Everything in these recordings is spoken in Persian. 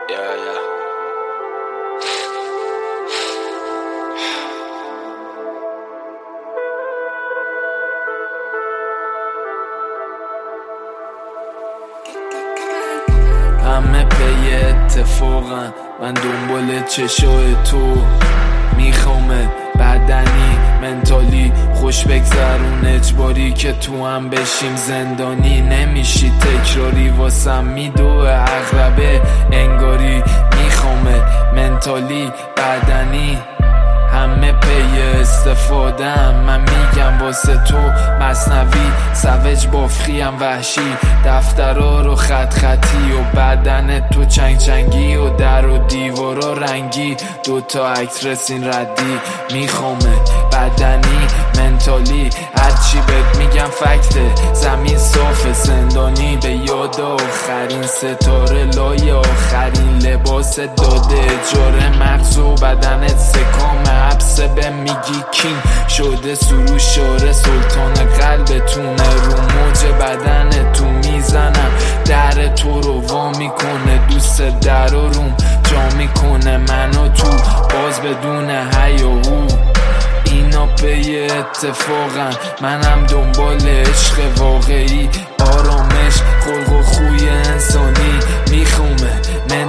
همه پی اتفاقن، من دنبال چشای تو میخوامه، بدنی منتالی خوش بگذرون، اجباری که تو هم بشیم زندانی، نمیشی تکراری واسم میدوه عقربه انگاری، میخوامه منتالی بدنی همه پی استفادم، من میگم واسه تو مثنوی سوج بافخیم وحشی، دفترها رو خط خطی و بدن تو چنگ چنگی و در و دیوارا رنگی، دوتا عکس رسین ردی، میخوامه بدنی منتالی هرچی بهت میگم فکته، زمین صاف زندانی به یاد آخرین ستاره لای آخرین لباس داده اجاره، مغز و بدنت سکام حبس به میگی کین شده سروش شاره، سلطان قلبتونه رو موج بدن تو میزنم، در تو رو وا میکنه، دوست در و روم جا میکنه منو تو باز بدون هیاهو، اینا پی اتفاقم، منم دنبال عشق واقعی، آرامش خلق و خوی انسانی، میخومه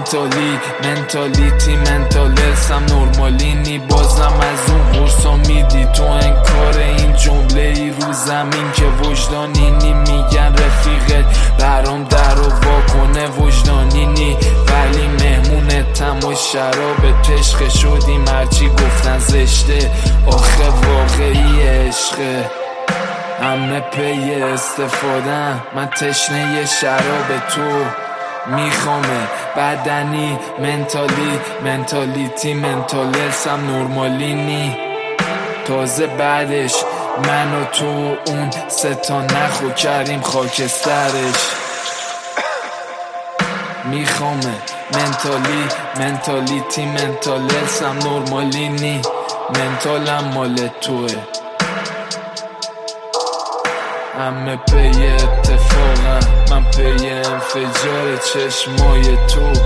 منتالیتی منتالسم نرمالینی، بازم از اون قرصا میدی تو انکار این جمله ای رو زمین که وجدانینی، میگن رفیقت برام در و وا کنه وجدانینی، ولی مهمونتم و شراب عشق شدیم هرچی گفتن زشته، آخه واقعی عشقه، همه پی استفادم، من تشنه شراب تو میخوامه، بدنی منتالیتی منتالسم نرمالینی، تازه بعدش من و تو اون ستا نخو کردیم خاکسترش، میخوامه منتالیتی منتالسم نرمالینی، منتالم مال توه، همه پی اتفاقم، من پی انفجار چشمای تو.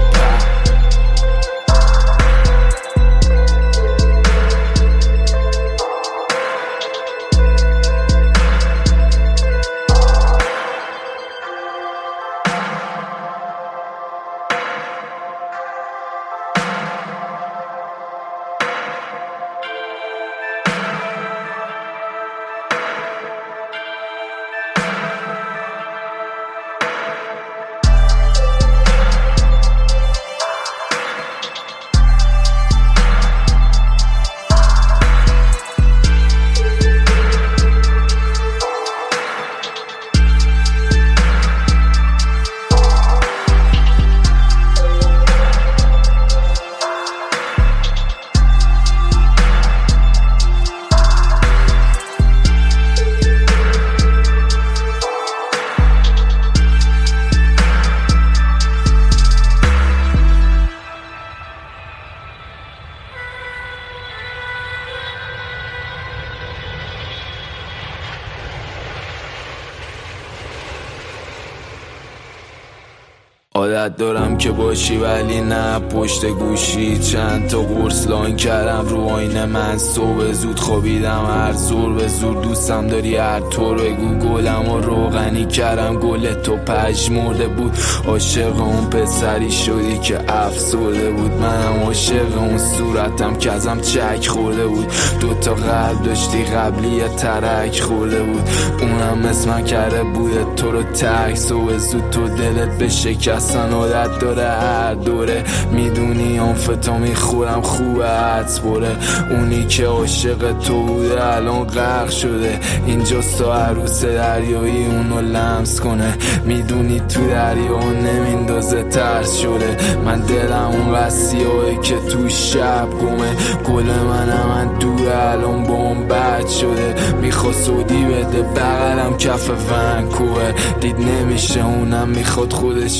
عادت دارم که باشی ولی نه پشت گوشی، چند تا قرص لاین کردم رو آینه من، صبح زود خوابیدم هر زور به زور، دوستم داری هر طور بگو، گلم و روغنی کردم گل تو پژمرده بود، عاشق اون پسری شدی که افسرده بود، منم عاشق اون صورتم که ازم چک خورده بود، دوتا قلب داشتی قبلی ترک خورده بود، اونم اسمم کرده بود تو رو تک، صبح زود تو دلت بشکست عادت داره هر دوره، میدونی آنفتا میخورم خوبه حدس بره، اونی که عاشق تو بوده الان غرق شده، اینجا سا عروس دریایی اونو لمس کنه، میدونی تو دریا نمیندازه ترس شده، من دلم اون وسیعه که تو شب گمه، گل من دور الان بام بد شده، میخواد سودی بده بغلم کف ونکوه، دید نمیشه اونم میخواد خودشو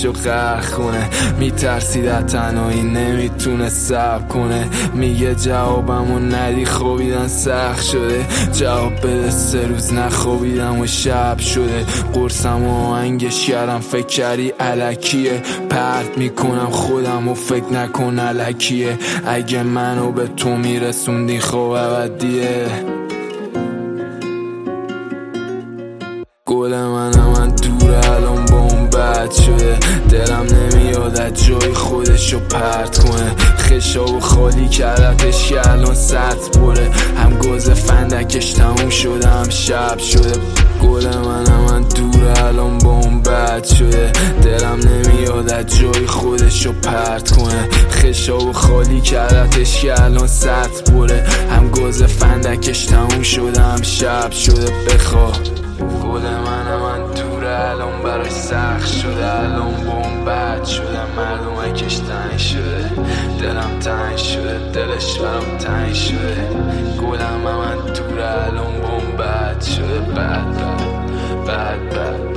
چرخونه. میترسید از تنهایی نمیتونه صبر کنه. میگه جوابمو ندی خوابیدن سخت شده. جواب بده 3 روز نخوابیدم و شب شده. قرصم و آهنگش کردم فکر کردی الکیه. پرت میکنم خودم و فکر نکن الکیه. اگه منو به تو میرسوندی خب ابدیه. گل من دوره الان با اون بد شده. دلم نمیاد از جای خودشو پرت کنه. خشاب خالی کردتش که الان سطح بره. هم گاز فندکش تموم شده هم شب شده. گل من دوره الان با اون بد شده. دلم نمیاد از جای خودشو پرت کنه. خشاب خالی کردتش که الان سطح بره. هم گاز فندکش تموم شده هم شب شده. بخواه گل من دوره الان براش سخت شده. الان بوم بد شده. مردم کش تنگ شده. دلم تنگ شده. دلش برام تنگ شده. گلم من دوره الان بوم بد شده. بد